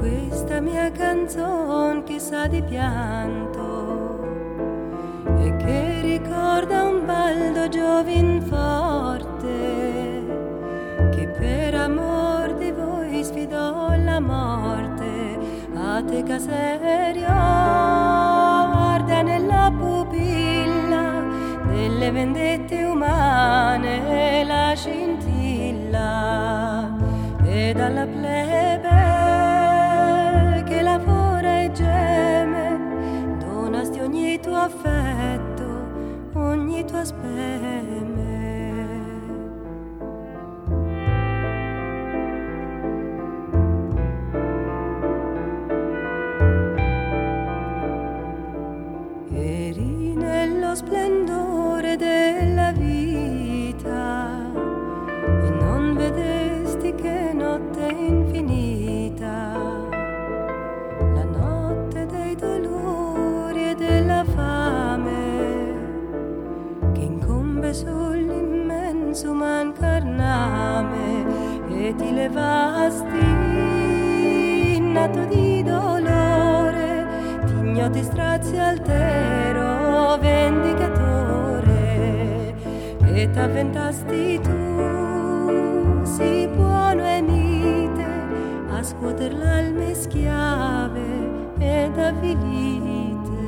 questa mia canzone che sa di pianto e che ricorda un baldo giovin forte che per amor di voi sfidò la morte. A te caserio arde nella pupilla delle vendette umane la scintilla, e dalla plebe che lavora e geme donasti ogni tuo affetto, ogni tua speme. Eri nello splendore della vita e non vedesti che notte infinita, la notte dei dolori e della fame che incombe sull'immenso mancarname, e ti levasti nato di dolore, ti strazi altero vendicatore, e t'avventasti tu sì buono e mite a scuoter l'alme schiave ed avvilite.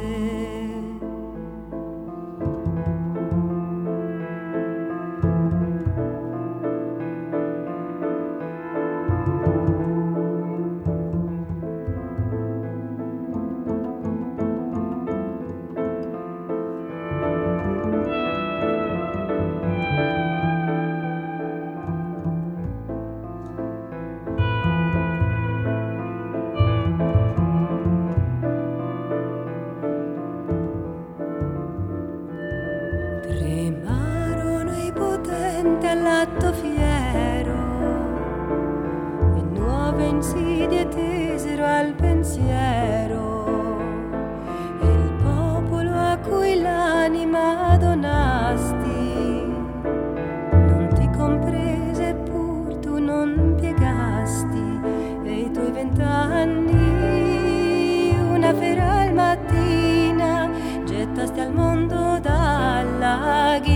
Tremarono i potenti all'atto fiero e nuove insidie tesero al pensiero, e il popolo a cui l'anima donasti non ti comprese, pur tu non piegasti, e i tuoi 20 anni una feral mattina gettasti al mondo dalla ghigliottina.